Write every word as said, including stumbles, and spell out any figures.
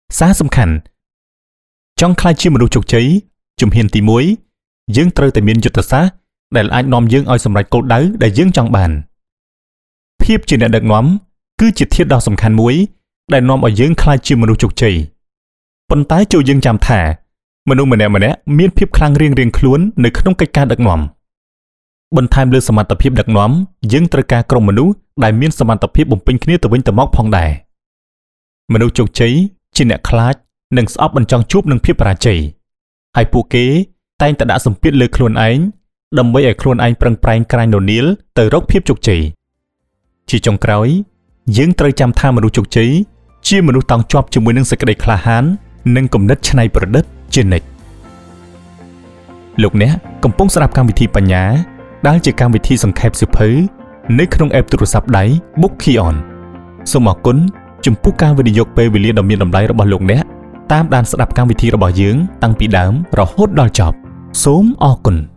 សារសំខាន់ចង់ខ្លាចជាមនុស្សជោគជ័យជំហានទីមួយយើងត្រូវតែមានយុទ្ធសាស្ត្រដែលអាចនាំយើងឲ្យសម្រេចគោលដៅដែលយើងចង់បានភាពជាអ្នកដឹកនាំគឺជាធាតុដ៏សំខាន់មួយដែលនាំឲ្យយើងខ្លាចជាមនុស្សជោគជ័យប៉ុន្តែចូលយើងចាំថាមនុស្សម្នាក់ម្នាក់មានភាពខ្លាំងរៀងៗខ្លួននៅក្នុងកិច្ចការដឹកនាំបន្ថែមលើសមត្ថភាពដឹកនាំយើងត្រូវការក្រុមមនុស្សដែលមានសមត្ថភាពបំពេញគ្នាទៅវិញទៅមកផងដែរមនុស្សជោគជ័យជាអ្នកខ្លាចនិងស្អប់មិនចង់ជួបនឹងភាពបរាជ័យហើយពួកគេតែងតែដាក់សម្ពាធលើខ្លួនឯងដើម្បីឲ្យខ្លួនឯងប្រឹងប្រែងក្រាញននៀលទៅរកភាពជោគជ័យជាចុងក្រោយយើងត្រូវចាំថាមនុស្សជោគជ័យជាមនុស្សតង់ជាប់ជាមួយនឹងសេចក្តីក្លាហាននិងគំនិតច្នៃប្រឌិតជានិច្ចលោកអ្នកកំពុងស្ដាប់កម្មវិធីបញ្ញាដែលជាកម្មវិធីសង្ខេបសៀវភៅនៅក្នុងអេបទូរស័ព្ទដៃ Bookion សូមអរគុណចំពោះការវិនិយោគពេលវេលាដ៏មានតម្លៃរបស់លោកអ្នកតាមដានស្ដាប់កម្មវិធីរបស់យើងតាំងពីដើមរហូតដល់ចប់សូមអរគុណ